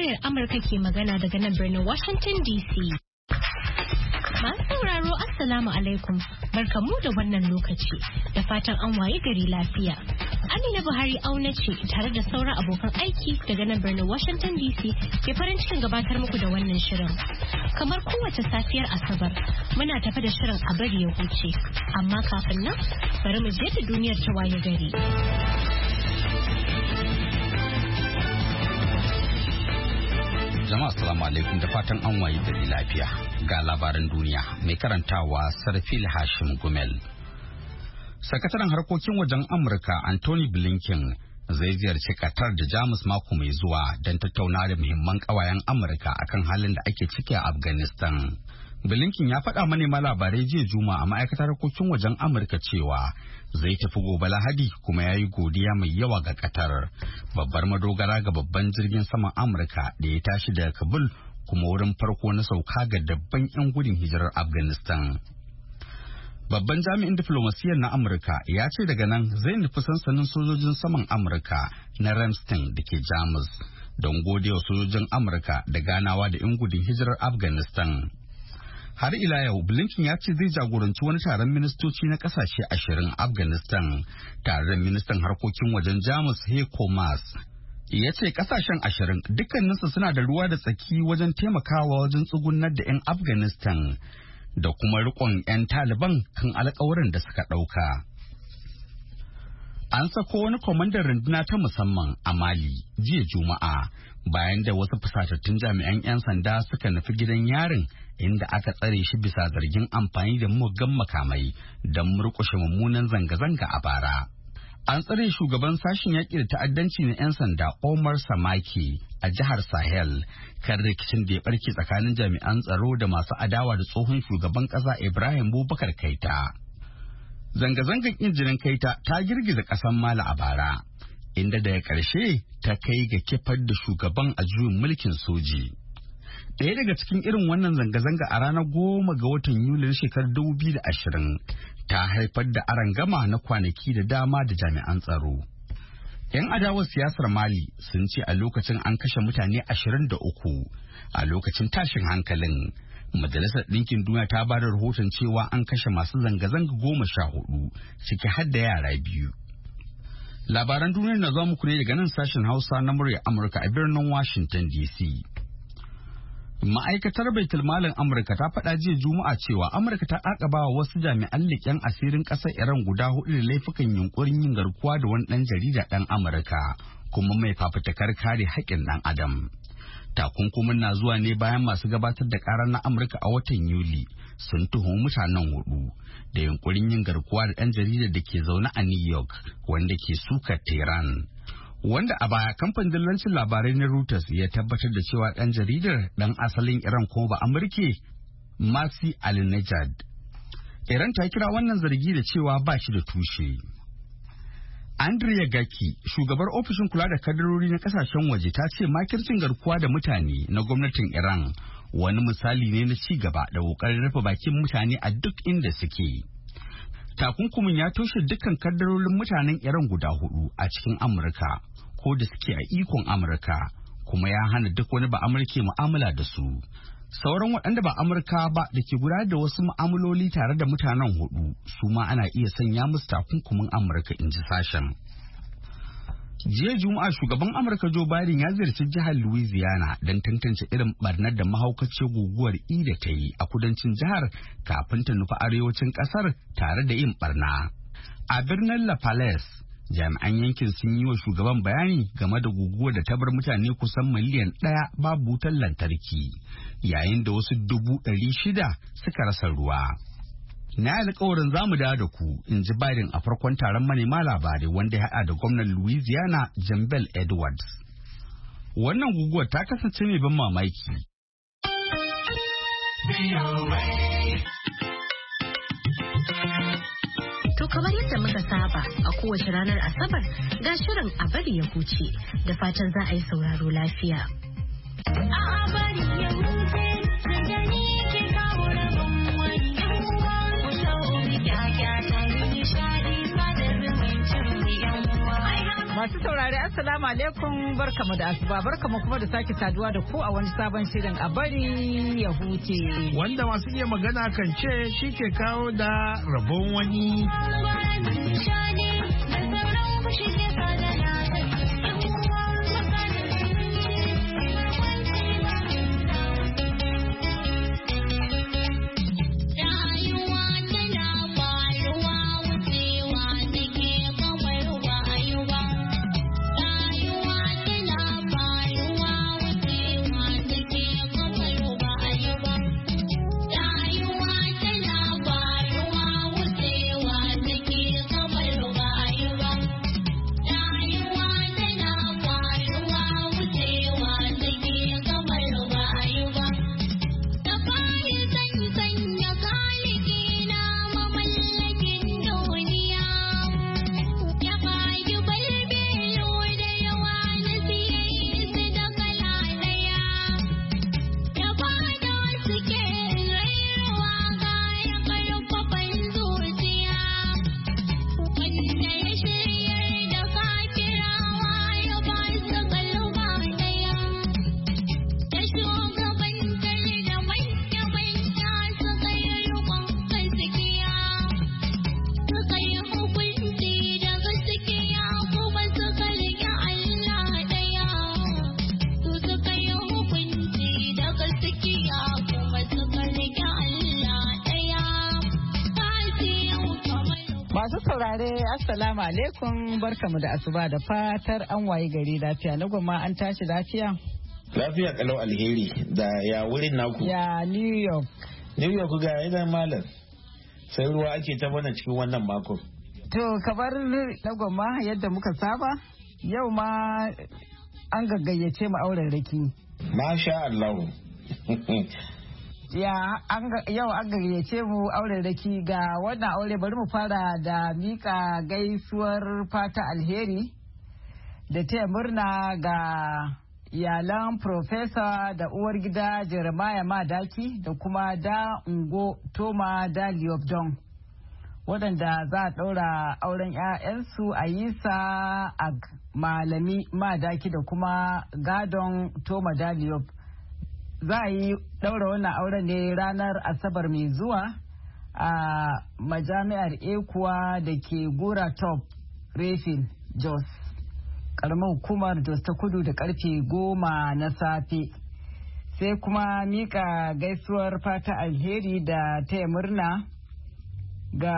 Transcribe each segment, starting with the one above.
muryar Amurka ke magana daga nan birnin Washington DC. Masu sauraro Assalamu alaikum, barkamu da wannan lokaci da fatan an waye gari lafiya. Amina Buhari auna ce tare da sauran abokan aiki daga nan birnin Washington DC ke farin cikin gabatar muku da wannan shirin. Kamar kowace safiyar Asabar, muna tafi da shirin a bari ya huce, amma kafin nan bari mu je da duniyar ta waye gari. Jama'a assalamu alaikum da fatan an waye gari lafiya. Ga labaran duniya mai karantawa Sarfil Hashim Gumel. Sakataren harkokin wajen Amurka Anthony Blinken zai ziyarci Qatar da Jamus mako mai zuwa don tattauna da muhimman kawayen Amurka akan halin da ake ciki a Afghanistan. Blinken ya faɗa manema labarai jiya Juma'a a ma'aikatar harkokin wajen Amurka cewa zai tafi gobe Lahadi kuma ya yi godiya mai yawa ga Qatar, babbar madogara ga babban jirgin saman Amurka da ya tashi daga Kabul kuma wurin farko na sauka ga dabban 'yan gudun hijirar Afghanistan. Babban jami'in diflomasiyyar na Amurka ya ce daga nan zai nufi sansanin sojojin saman Amurka na Ramstein da ke Jamus don godewa sojojin Amurka da ganawa da 'yan gudun hijirar Afghanistan. Har ila yau Blinken ya ce zai jagoranci wani taron ministoci na kasashe 20 Afghanistan tare da ministan harkokin wajen Jamus Heiko Maas. Ya ce kasashen 20 dukkaninsu suna da ruwa da tsaki wajen taimakawa wajen tsugunar da 'yan Afghanistan da kuma rikon 'yan Taliban kan alkawarin da suka ɗauka. An sako wani kwamandan runduna ta musamman a Mali jiya Juma'a bayan da wasu fusatattun jami'an 'yan sanda suka nufi gidan yarin inda aka tsare shi bisa zargin amfani da muggan makamai don murƙushe mummunan zanga-zanga a bara. An tsare shugaban sashen yaƙi da ta'addanci na 'yan sanda Omar Samaki a jihar Sahel kan rikicin da ya ɓarke tsakanin jami'an tsaro da masu adawa da tsohon shugaban ƙasa Ibrahim Boubacar Keita. Zanga-zangar injinin Keita ta girgiza ƙasar Mali a bara, inda daga ƙarshe ta kai ga kifar da shugaban a juyin mulkin soji. Ɗaya daga cikin irin wannan zanga-zanga a ranar 10 ga watan Yuli na shekarar 2020 ta haifar da arangama na kwanaki da dama da jami'an tsaro. 'Yan adawar siyasar Mali sun ce a lokacin an kashe mutane 23 a lokacin tashin hankalin. Majalisar Ɗinkin Duniya ta ba da rahoton cewa an kashe masu zanga-zanga 14 ciki har da yara 2. Labaran duniya na zuwa muku ne daga nan sashen Hausa na murya Amurka a birnin Washington DC. Ma'aikatar Baitul Malin Amurka ta faɗa jiya Juma'a cewa Amurka ta ƙaƙaba wa wasu jami'an leƙen asirin ƙasar Iran guda 4 da laifukan yunkurin yin garkuwa da wani ɗan jarida ɗan Amurka kuma mai fafutukar kare haƙƙin ɗan Adam. Takunkumin na zuwa ne bayan masu gabatar da ƙara na Amurka a watan Yuli sun tuhumi mutanen 4 da yunkurin yin garkuwa da ɗan jaridar da ke zaune a New York wanda ke sukar Tehran. Wanda a baya kamfanin dillancin labarai na Reuters ya tabbatar da cewa ɗan jaridar ɗan asalin Iran kuma ba Amurke Masi Al-Najad. Iran ta kira wannan zargi da cewa ba shi da tushe. Andrea Gaki, shugabar ofishin kula da kadarori na kasashen waje, ta ce makircin garkuwa da mutane na gwamnatin Iran wani misali ne na ci gaba da kokarin rufe bakin mutane a duk inda suke. Takunkumin ya toshe dukkan kadarorin mutanen Iran guda 4 a cikin Amurka ko da suke a ikon Amurka, kuma ya hana duk wani ba Amurke mu'amala da su. Sauran waɗanda ba Amurka ba da ke gudanar da wasu mu'amaloli tare da mutanen 4 su ma ana iya sanya musu takunkumin Amurka, in ji sashen. Jiya Juma'a shugaban Amurka Joe Biden ya ziyarci jihar Louisiana don tantance irin barnar da mahaukaciyar guguwar Ida ta yi a kudancin jihar kafin ta nufi arewacin kasar tare da yin barna. A birnin La Palace, jami'an yankin sun yi wa shugaban bayani game da guguwar da ta bar mutane kusan miliyan 1 babu wutar lantarki, yayin da wasu 600,000 suka rasa ruwa. Na yi alkawarin za mu dawo da ku, in ji Biden a farkon taron manema labarai wanda ya haɗa da gwamnan Louisiana Jambel Edwards. Wannan guguwar ta kasance mai ban mamaki. To kamar yadda muka saba a kowace ranar Asabar ga shirin a bari ya huce da fatan za a yi sauraro lafiya. A bari ya huce Masu sauraro saurare assalamu alaikum barkamu da asuba barkamu kuma da sake saduwa da ku a wani sabon shirin a bari ya huce. Wanda masu iya magana kan ce shi ke kawo da rabon wani. Masu saurare assalamu alaikum barkamu da asuba da fatar an waye gari lafiya na gwamma an tashi lafiya. Lafiya kalau alheri da ya wurin naku. Ya New York. New York ga idan malam sai ruwa ake ta mana cikin wannan mako. To kabar na gwamma yadda muka saba yau ma an gaggayyace mu auren raki. Masha Allah. Yau an gayyace mu auren raki ga wannan aure bari mu fara da mika gaisuwar fata alheri da taya murna ga iyalan Profesa da uwar gida Jeremiah Madaki da kuma da Ungo Toma da Liobdon waɗanda za a ɗaura auren 'ya'yansu a Yisa a Malami Madaki da kuma Gadon Toma da Liob. Za a yi ɗaura wannan auren ne ranar Asabar mai zuwa a majami'ar Ekuwa da ke Gura Top Refin Jos, ƙaramin hukumar Jos ta Kudu da karfe 10 na safe. Sai kuma mika gaisuwar fata alheri da taya murna ga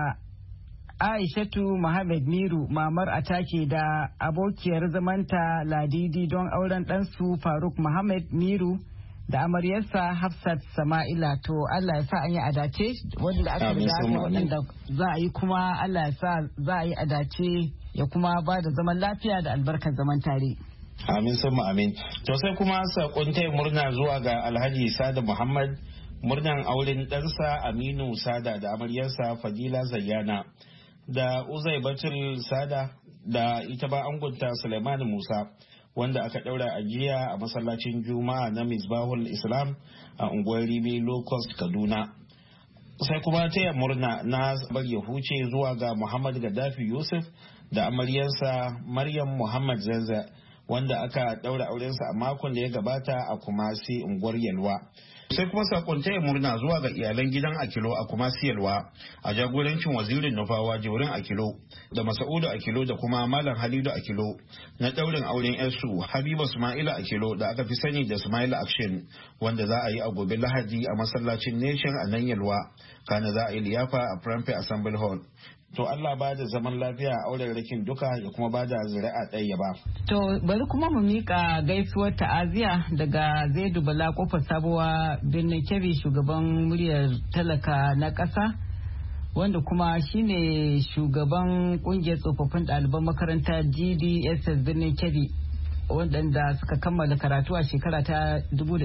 Aishatu Muhammad Miru mamar Atake da abokiyar zamanta Ladidi don auren ɗansu Faruk Muhammad Miru da amaryarsa Hafsat Sama'ila. To Allah ya sa an yi adace wanda aka riga wanda za a yi kuma Allah ya sa za a yi adace ya kuma ba da zaman lafiya da albarkar zaman tare. Amin sama amin. To sai kuma sakon taya murna zuwa ga Alhaji Sada Muhammad murnan auren ɗansa Aminu Sada da amaryarsa Fadila Zayyana da Uzai Batul Sada da ita ba angunta Suleiman Musa wanda aka daura a jiya a masallacin Juma'a na Misbahul Islam a unguwar Ribe Low Cost Kaduna. Sai kuma taya murna na bar ya huce zuwa ga Muhammad Gaddafi Yusuf da amaryarsa Maryam Muhammad Zanza wanda aka daura aurensa a makon da ya gabata a Kumasi unguwar Yalwa. Sai kuma sakon taya murna zuwa ga iyalan gidan Akilo a Kumasi Yalwa a jagorancin wazirin Nufawa Jibrin Akilo da Masa'udu Akilo da kuma Malam Halidu Akilo na daurin auren yarsu Habiba Ismaila Akilo da aka fi sani da Ismaila Action wanda za a yi a gobe Lahadi a masallacin Nation a nan Yalwa kana za a yi liyafa a Prampe Assembly Hall. To Allah ba da zaman lafiya a auren rakin duka ya kuma ba da zuri'a ɗaya ba. To bari kuma mu mika gaisuwar ta'aziya daga Zaidu Bala kofar sabuwa birnin Kebbi shugaban muryar talaka na ƙasa wanda kuma shine shugaban kungiyar tsofaffin ɗaliban makaranta GDSS birnin Kebbi waɗanda suka kammala karatu a shekara ta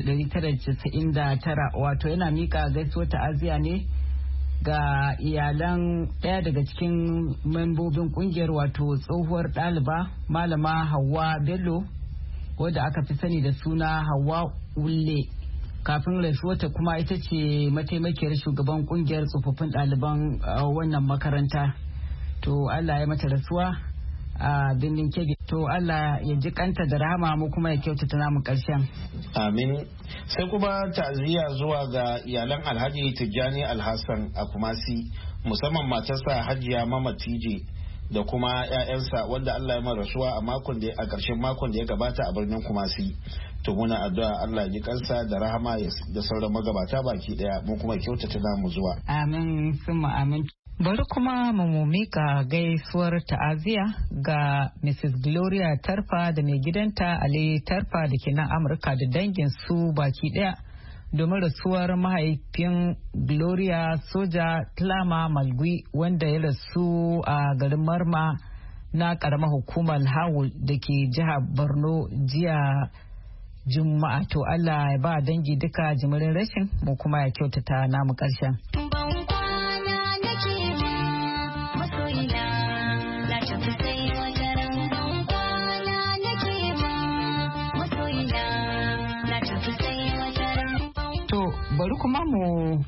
1999 wato yana mika gaisuwar ta'aziya ne ga iyalan ɗaya daga cikin membobin kungiyar wato tsohuwar ɗaliba malama Hauwa Bello wadda aka fi sani da suna Hauwa Ulle kafin rasuwarta kuma ita ce mataimakiyar shugaban kungiyar tsofaffin ɗaliban wannan makaranta. To Allah ya mata rasuwa a birnin Kebbi. To Allah ya ji kanta da rahama mu kuma ya kyautata namu ƙarshen. Amin. Sai kuma ta'aziyya zuwa ga iyalan Alhaji Tijjani Alhassan a Kumasi, musamman matarsa Hajiya Mama Tije da kuma 'ya'yansa wanda Allah ya rasuwa a ƙarshen makon da ya gabata a birnin Kumasi. To muna addu'a Allah ya ji kansa da rahama da sauran magabata baki daya, mu kuma kyautata namu zuwa. Amin summa amin. Bari kuma mu mika gaisuwar ta'aziya ga Mrs. Gloria Tarfa da mai gidanta Ali Tarfa da ke nan Amurka da dangin su baki daya domin rasuwar mahaifin Gloria Soja Tlama Malgui wanda ya rasu a garin Marma na karamar hukumar Hawul da ke jihar Borno jiya Juma'a. To Allah ya ba dangi duka jimirin rashin, mu kuma ya kyautata namu ƙarshen. Bari kuma mu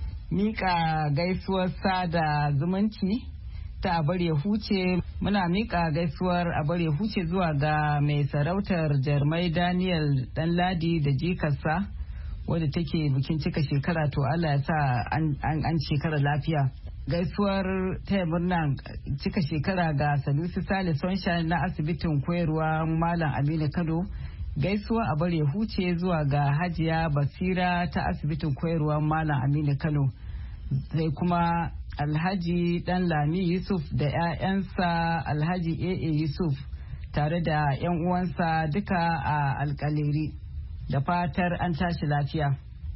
mika gaisuwar sada zumunci ta abar ya huce. Muna mika gaisuwar abar ya huce zuwa ga mai sarautar Jarmai Daniel Danladi da jikarsa wadda take bikin cika shekara. To Allah ya sa an shekara lafiya. Gaisuwar taya murna cika shekara ga Sanusi Sale Sunshine na asibitin koyarwa Malam Aminu Kano. Gaisuwa a bar ya huce zuwa ga Hajiya Basira ta asibitin koyarwa Malam Aminu Kano. Sai kuma Alhaji Dan Lami Yusuf da 'ya'yansa Alhaji AA Yusuf tare da 'yan uwansa duka a alkaleri, da fatar an tashi lafiya.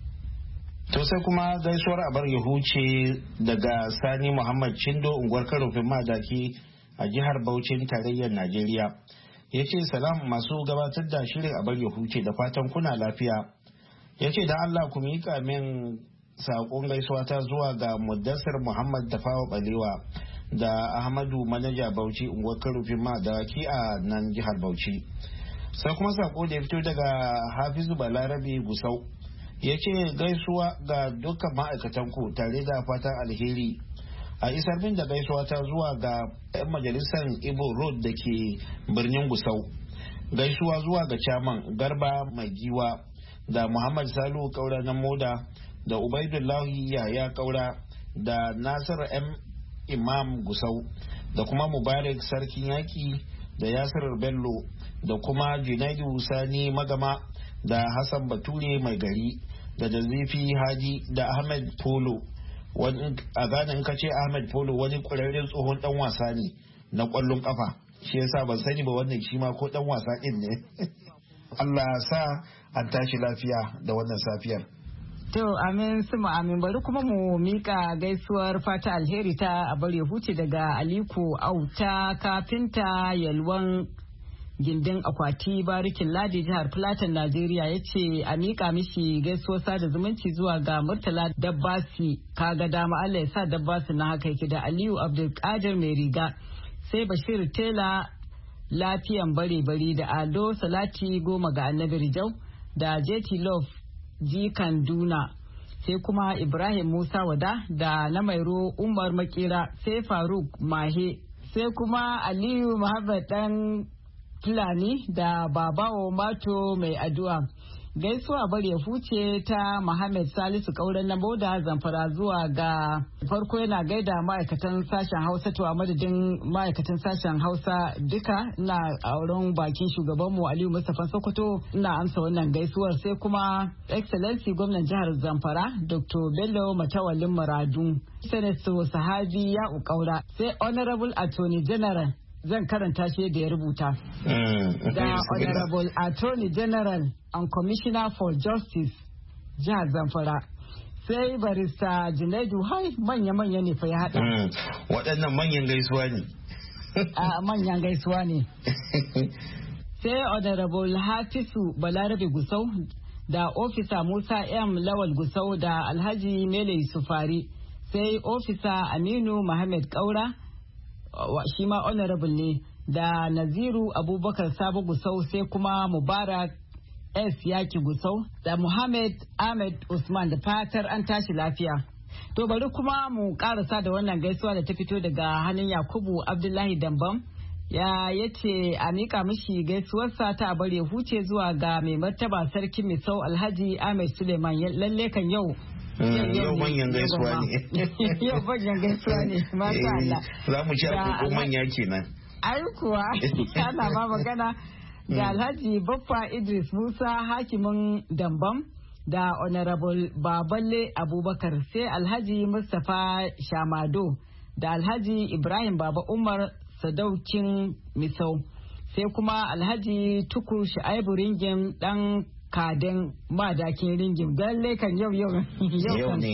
To sai kuma gaisuwar a bar ya huce daga Sani Muhammad Chindo unguwar Karofin Madaki a jihar Bauchin tarayyar Najeriya. Ya ce salam masu gabatar da shirin a bar ya huce, da fatan kuna lafiya. Ya ce da Allah ku miƙa min saƙon gaisuwa ta zuwa ga Muddassir Muhammad Tafawa Balewa da Ahmadu Manaja Bauchi unguwar Karofin Madaki a nan jihar Bauchi. Sai kuma saƙo da ya fito daga Hafizu Balarabe Gusau. Ya ce gaisuwa ga dukkan ma'aikatan ku tare da fatan alheri. A isar min da gaisuwa ta zuwa ga 'yan majalisar Ibo Road da ke birnin Gusau. Gaisuwa zuwa ga Chairman Garba Mai Giwa da Muhammad Salu Kaura na Moda da Ubaidullahi Yaya Kaura da Nasir M Imam Gusau da kuma Mubarak Sarkin Yaki da Yasir Bello da kuma Junaidu Sani Magama da Hassan Bature Mai Gari da Jazifi Haji da Ahmed Polo. A Ghana in ka ce Ahmed Polo wani ƙwararren tsohon dan wasa ne na ƙwallon kafa, shi yasa ban sani ba wannan shi ma ko dan wasa din ne. Allah sa an tashi lafiya da wannan safiyar. To amin suma amin. Bari kuma mu mika gaisuwar fata alheri ta abar ya huce daga Aliko Auta kafinta Yalwan gindin akwati barikin ladi jihar Plateau Najeriya. Ya ce a mika mishi gaisuwar sada zumunci zuwa ga Murtala Dabbasi kaga dama Allah ya sa Dabbasi na haka yake, da Aliyu Abdulkadir mai riga, sai Bashir Tela lafiyan bare bari da Ado Salati goma ga Annabi Rijau da JT Love Ji Kanduna, sai kuma Ibrahim Musa Wada da na Mairo Umar Makera, sai Faruk Mahe, sai kuma Aliyu Muhammad dan Fulani da Babawo Mato mai addu'a. Gaisuwa bari ya huce ta Muhammad Salisu Kauran na Boda Zamfara zuwa ga farko yana gaida ma'aikatan sashen Hausa. To a madadin ma'aikatan sashen Hausa duka ina auren bakin shugabanmu Aliyu Mustapha Sokoto ina amsa wannan gaisuwar. Sai kuma Excellency gwamnan jihar Zamfara Dr. Bello Matawalin Muradu, Senator Sahabi Ya'u Kaura, sai Honorable Attorney General zan karanta shi da ya rubuta. Da Honorable Attorney General and Commissioner for Justice jihar Zamfara, sai barista Junaidu. Hai manya-manya ne fa ya haɗa. Waɗannan manyan gaisuwa ne. Manyan gaisuwa ne. Sai Honorable Hafisu Balarabe Gusau da Ofisa Musa M. Lawal Gusau da Alhaji Mele Sufari, sai Ofisa Aminu Muhammad Kaura shi ma honorable ne, da Naziru Abubakar Sabo Gusau, sai kuma Mubarak S. Yaki Gusau da Muhammad Ahmed Usman, da fatar an tashi lafiya. To bari kuma mu karasa da wannan gaisuwa da ta fito daga hannun Yakubu Abdullahi Dambam ya yace a mika mishi gaisuwarsa ta bare huce zuwa ga mai martaba sarki Misau Alhaji Ahmed Suleiman lalle kan yau manyan gaisuwa ne. Yau manyan gaisuwa ne, masha Allah. Za mu ci agogo manya kenan. Ai kuwa, ana ma magana da Alhaji Baffa Idris Musa hakimin Dambam da Honorable Baballe Abubakar sai Alhaji Mustapha Shamado da Alhaji Ibrahim Baba Umar Sadaukin Misau sai kuma Alhaji Tukur Shu'aibu Ringim dan Kaden Madakin Ringim dalle kan yau ne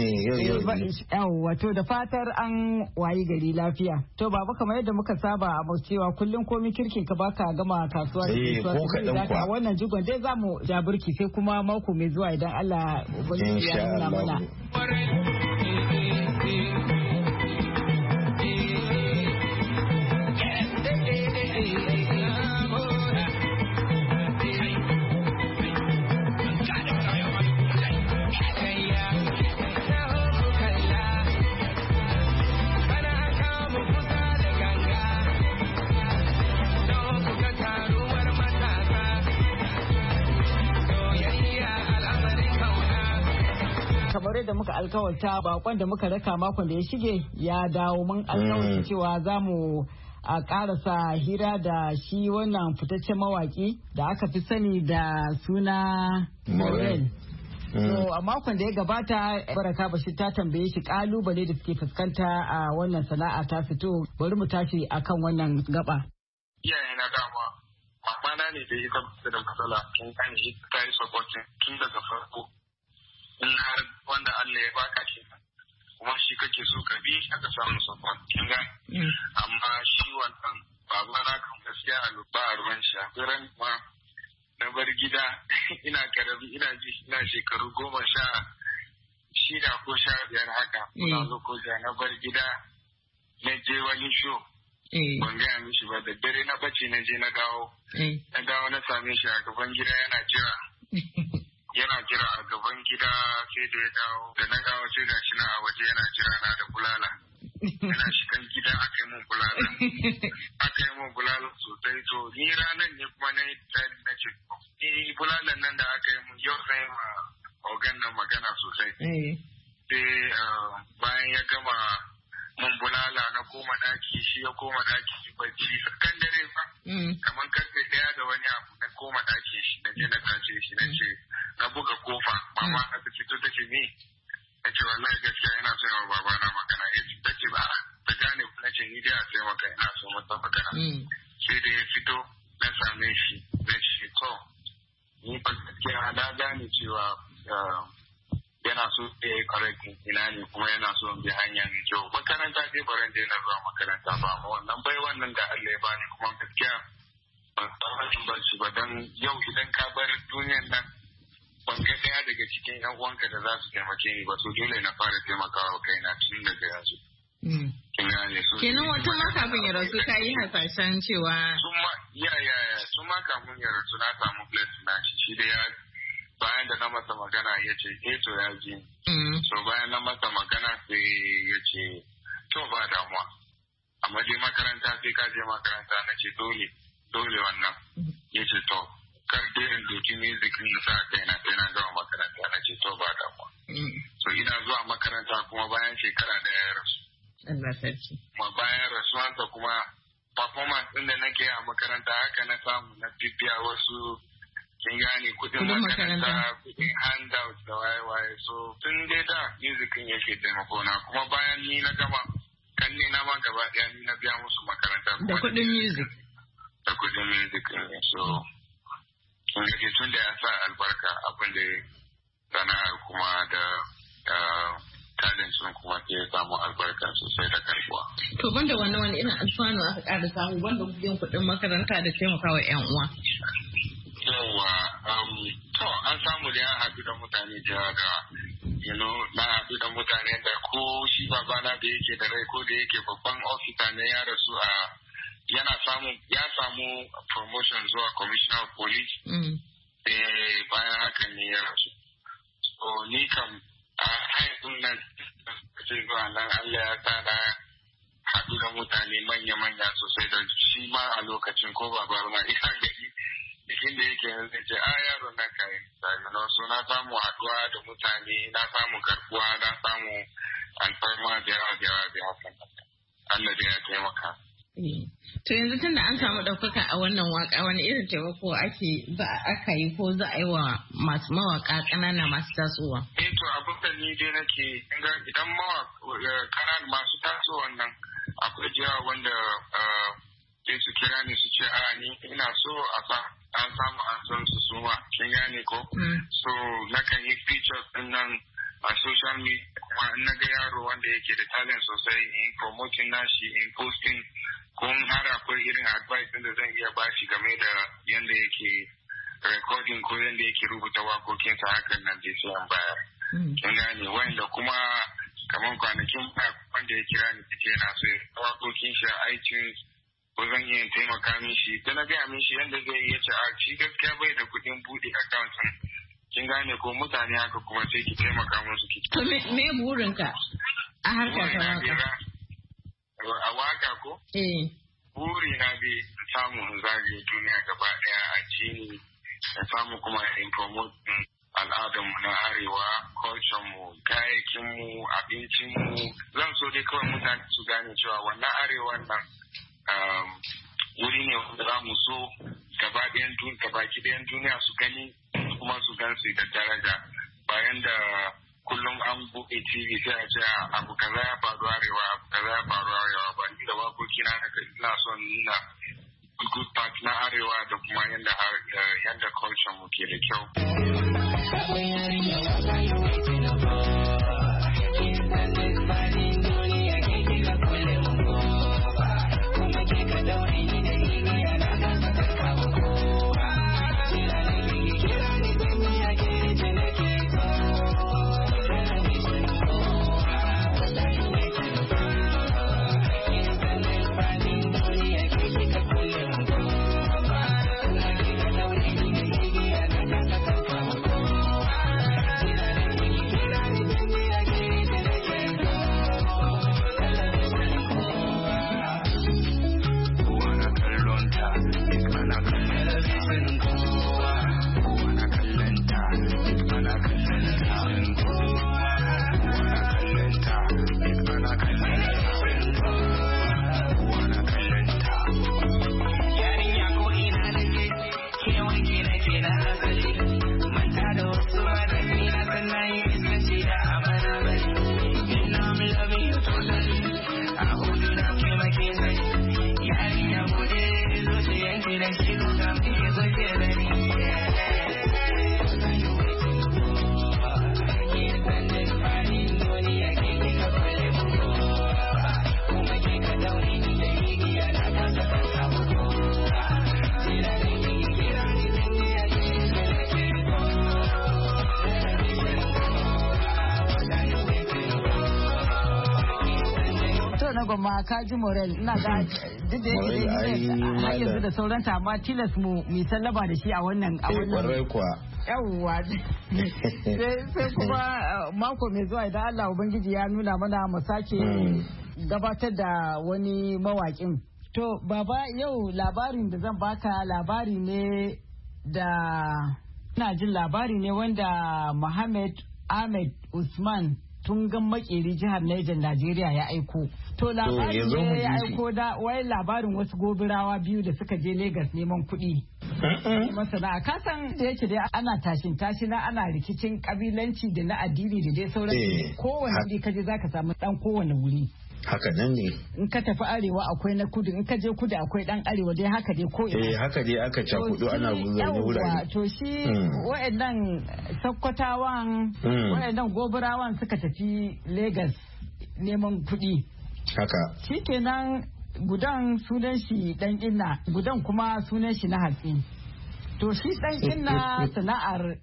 wato da fatar an wayi gari lafiya. To baba kamar yadda muka saba a cewa kullum komi kirkin ka baka gama kasuwa da wannan jigon dai zamu ja burki sai kuma mako mai zuwa idan Allah ya nuna mana. Da muka alkawarta bakon da muka raka makon da ya shige ya dawo mun alkawarta cewa za mu a karasa hira da shi wannan fitaccen mawaki da aka fi sani da suna Maureen. So a makon da ya gabata Baraka Bashir ta tambaye shi kalubale da suke fuskanta a wannan sana'a ta fito bari mu tashi akan wannan gaba. Iyaye na dama mamana ne da ita da matsala tun kan ta yi supporting tun daga farko. In har wanda Allah ya baka ke kuma shi kake so ka bi aka samu support kin ga amma shi wannan baba na kan gaskiya a ba ruwan sha ran ma na bar gida ina karabi ina ji ina shekaru 16 ko 15 haka na zo ko na bar gida na je wani show ban gaya mishi ba da dare na bace na je na dawo na same shi a gaban gida yana jira a gaban gida sai da ya dawo da na dawo sai da shi na a waje yana jira na da bulala yana shigan gida aka yi mun bulala sosai to ni ranar ne kuma na yi tsari na ce ni bulalan nan da aka yi mun yau zai ma ogan nan magana sosai sai bayan ya gama mun bulala na koma daki shi ya koma daki bacci kan dare ba kamar karfe 1 da wani abu na koma daki shi na je na tace shi na ce na buga kofa mama ta fito ta ce ni na ce wallahi gaskiya ina son yawa baba na magana ya ce ta ce ba ta gane na ce ni dai a sai maka ina so mata magana sai da ya fito na same shi na ce to ni ba gaskiya na gane cewa yana so ya yi correcting ina ne kuma yana so in bi hanya mai kyau makaranta dai baran dai na zuwa makaranta ba ma wannan bai wannan da Allah ya bani kuma gaskiya ban san ba shi ba dan yau idan ka bar duniyar nan ban ga daya daga cikin yan uwanka da za su taimake ni ba so dole na fara taimakawa kaina tun daga yanzu kenan wata ma kafin ya rasu ka yi hasashen cewa sun ma kafin ya rasu na samu blessing na shi da ya bayan da na masa magana ya ce to ya ji so bayan na masa magana sai ya ce to ba damuwa amma dai makaranta sai ka je makaranta na ce dole wannan ya ce to kar dai in doki music in sa kaina sai na gama makaranta na ce to ba damuwa so ina zuwa makaranta kuma bayan shekara da ya rasu Allah sarki kuma bayan rasuwansa kuma performance din da nake a makaranta haka na samu na bibiya wasu kin gane kudin makaranta kudin handout da waye so tun dai da music yake taimako na kuma bayan ni na gama kan ne na ma gaba daya ni na biya musu makaranta da kudin music ne so kin ga tun da ya sa albarka abin da sana'ar kuma da talent sun kuma ke samu albarka sosai da karbuwa. To banda wani irin alfanu aka ƙara samu banda biyan kuɗin makaranta da taimakawa 'yan uwa. Yawa, to an samu da ya haɗu da mutane da na haɗu da mutane da ko shi babana da yake da rai ko da yake babban ofisa ne ya rasu a ya samu promotion zuwa commissioner of police. Bayan haka ne ya rasu. So ni kam a haifin nan ce zuwa nan Allah ya sa na haɗu da mutane manya-manya sosai da shi ma a lokacin ko babar ma ina gani jikin da yake yanzu ce yaro na kai so na samu haɗuwa da mutane na samu karbuwa na samu alfarma da yawa Allah da ya taimaka. To yanzu tun da an samu ɗaukaka a wannan waka wani irin taimako aka yi ko za a yi wa masu mawaka ƙanana masu tasowa? To abin da ni dai nake idan ƙanana masu tasowa nan akwai jiya wanda sai su kira ni su ce ni ina so an samu an san su suma kin gane ko? So nakan yi features din nan a social media kuma in na ga yaro wanda yake da talent sosai in promoting nashi in posting kun har akwai irin advice din da zan iya bashi game da yanda yake recording ko yanda yake rubuta wakokinsa hakan nan dai sai an bayar. Kin gane wanda kuma kamar kwanakin wanda ya kira ni take yana so wakokin shi a iTunes ko zan iya taimaka mishi da na gaya mishi yanda zai iya ce shi gaskiya bai da kuɗin buɗe account din. Kin gane ko mutane haka kuma sai ki taimaka musu ki. To me burinka a harkar waka? A waka ko? Buri na bai samu in zagaye duniya gaba daya a jini da samu kuma in promote al'adarmu na arewa, culture mu, kayayyakin mu, abincin mu. Zan so dai kawai mutane su gane cewa wannan arewan nan wuri ne wanda za mu so gabaki ɗayan duniya su gani kuma su gan su da daraja bayan da kullum an buɗe TV sai a ce abu kaza ya faru arewa ba ni da wakoki na haka ina son nuna good part na arewa da kuma yanda culture mu ke da kyau. gwamma kaji Morel ina ga duk da yake har yanzu da sauran ta amma tilas mu sallaba da shi a wannan yawwa sai kuma mako mai zuwa idan Allah ubangiji ya nuna mana mu sake gabatar da wani mawakin. To baba yau labarin da zan baka labari ne da ina jin labari ne wanda Muhammad Ahmed Usman Tungan Makeri jihar Niger Najeriya ya aiko. To labarin ne ya aiko da wai labarin wasu gobirawa biyu da suka je Lagos neman kuɗi. Masana kasan da yake dai ana tashina ana rikicin kabilanci da na addini da dai sauran kowane wuri kaje zaka samu dan kowane wuri. Haka nan ne. In ka tafi arewa akwai na kudu, in ka je kudu akwai dan arewa dai haka dai ko ina. Haka dai aka cakudu ana zaune wurare. To shi waɗannan Sokotawan, waɗannan Gobirawan suka tafi Lagos neman kuɗi. Haka. Shikenan gudan sunan shi dan inna, gudan kuma sunan shi na hatsi. To shi dan inna sana'ar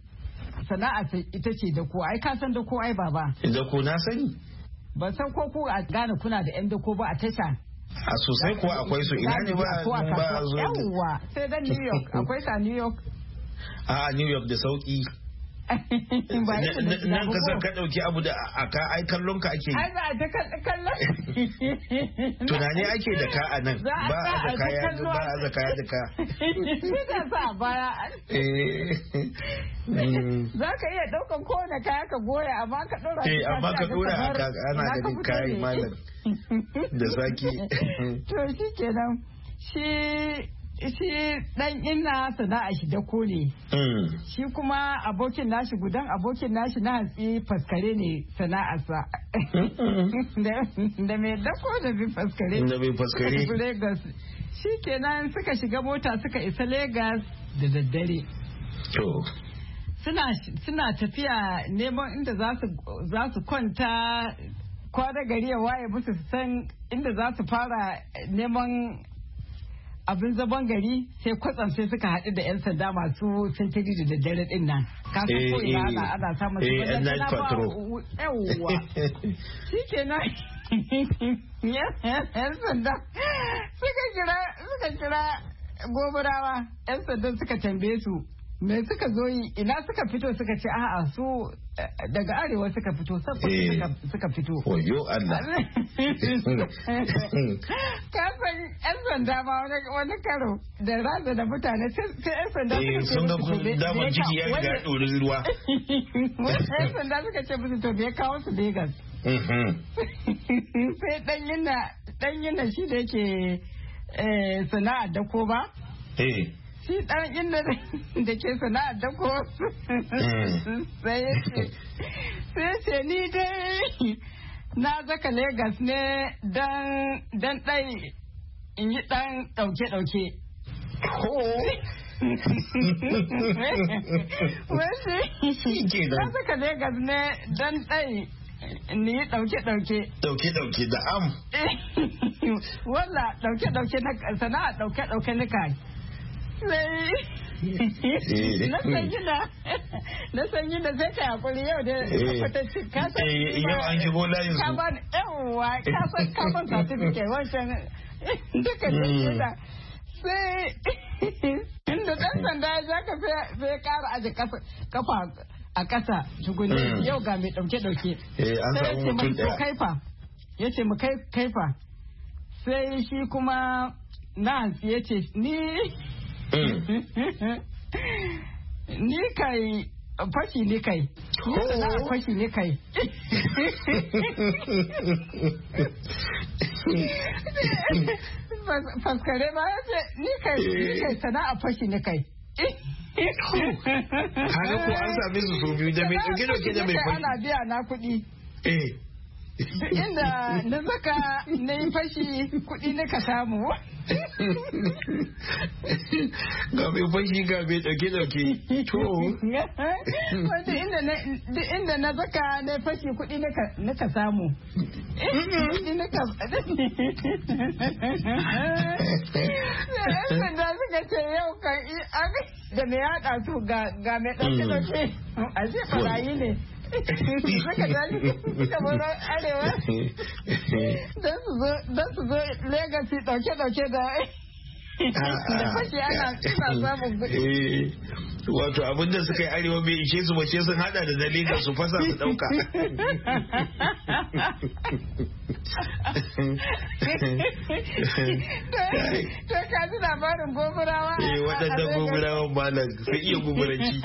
ita ce da ko ai ka san da ko ai baba. Da ko na sani. Ban san ko ku a Ghana kuna da 'yan dako ba a tasha. A sosai kuwa akwai su ina ne ba zo. Yawwa sai dan New York akwai sa New York. A New York da sauki. nan ka san ka dauki abu da aka ai kallon ka ake yi ai ba ta kallon tunani ake da ka a nan ba a da kaya da ka shi da sa baya za ka iya daukan kowane kaya ka goya amma ka dora amma ka dora ana ganin kayan malam da zaki to shi kenan shi dan ina sana'a shi da kone shi kuma abokin nashi na hantsi faskare ne sana'arsa da mai dako da mai faskare Lagos shi kenan suka shiga mota suka isa Lagos da daddare suna tafiya neman inda za su kwanta kwana gari ya waye musu su san inda za su fara neman abin zaban gari sai kwatsam sai suka haɗu da 'yan sanda masu sintiri da daddare din nan kasan ko ina ana samun su yawwa shi kenan 'yan sanda suka kira goburawa 'yan sanda suka tambaye su me suka zo yi ina suka fito suka ce a'a su daga arewa suka fito saboda suka fito oyo Allah kafin yan sanda ma wani karo da raza da mutane sai yan sanda suka ce damar jiki ya riga ɗorin ruwa yan sanda suka ce musu to bai kawo su Lagos sai dan yana shi da yake sana'a da ko ba shi dan inda da ke sana'ar da ko sai ce ni dai na zaka Lagos ne dan dai in yi dan dauke na zaka Lagos ne dan dai ni dauke da am walla dauke na sana'a dauke na kai na san gina sai ka hakuri yau da yau an shigo layin su yawwa ka ban certificate wancan duka da sai inda dan sanda ya zaka sai kara aje kafa a kasa tukunne yau ga mai dauke an samu mutum daya yace mu kaifa sai shi kuma Nancy yace ni kai fashi ne kai fashi ne kai faskare ba ya ce ni kai sana'a fashi ne kai haka ko an sami su so biyu da mai ɗauke da mai fashi ana biya na kuɗi inda na zaka na yi fashi kuɗi na ka samu ga mai fashi ga mai ɗauke to wanda inda na zaka na yi fashi kuɗi na ka samu kuɗi na ka da suka ce yau kan da mai haɗa su ga mai ɗauke a ce ɓarayi ne suka tashi suka baro arewa don su zo Legacy dauke da fashi ana samun kuɗi. Wato abinda suka yi arewa bai ishe su bace sun hada da dalilin su fasa su dauka. To ka ji labarin goburawa? Waɗannan goburawan malam sai iya goburanci.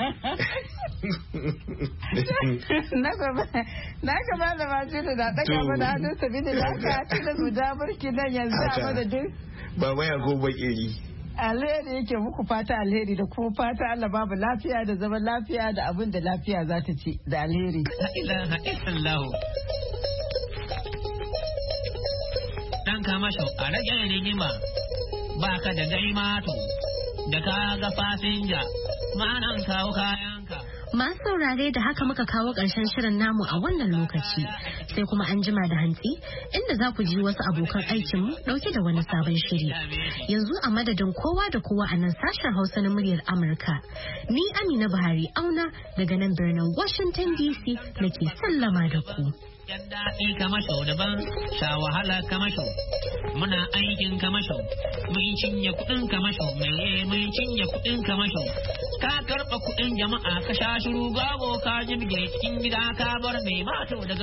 Na gaba da masu da ɗaga mana hannun sabini da aka ci da su ja burki nan yanzu a madadin. Ba waya ko bakeri. Alheri yake muku fata alheri da kuma fata Allah babu lafiya da zaman lafiya da abin da lafiya za ta ci da alheri. La ilaha illallah. Dan kama shi a rage rigima ba ka da gaimato da ka ga fasinja ma'anan kawo kayanka. Masu saurare da haka muka kawo ƙarshen shirin namu a wannan lokaci sai kuma an jima da hantsi inda za ku ji wasu abokan aikinmu ɗauke da wani sabon shiri. Yanzu a madadin kowa da kowa a nan sashen Hausa na muryar Amurka. Ni Amina Buhari Auna daga nan birnin Washington DC nake sallama da ku. yan daɗi kamasho daban sha wahala kamasho muna aikin kamasho mun cinye kuɗin kamasho mai mun cinye kuɗin kamasho ka karɓa kuɗin jama'a ka sha shiru babu ka jibge cikin gida ka bar mai mato daga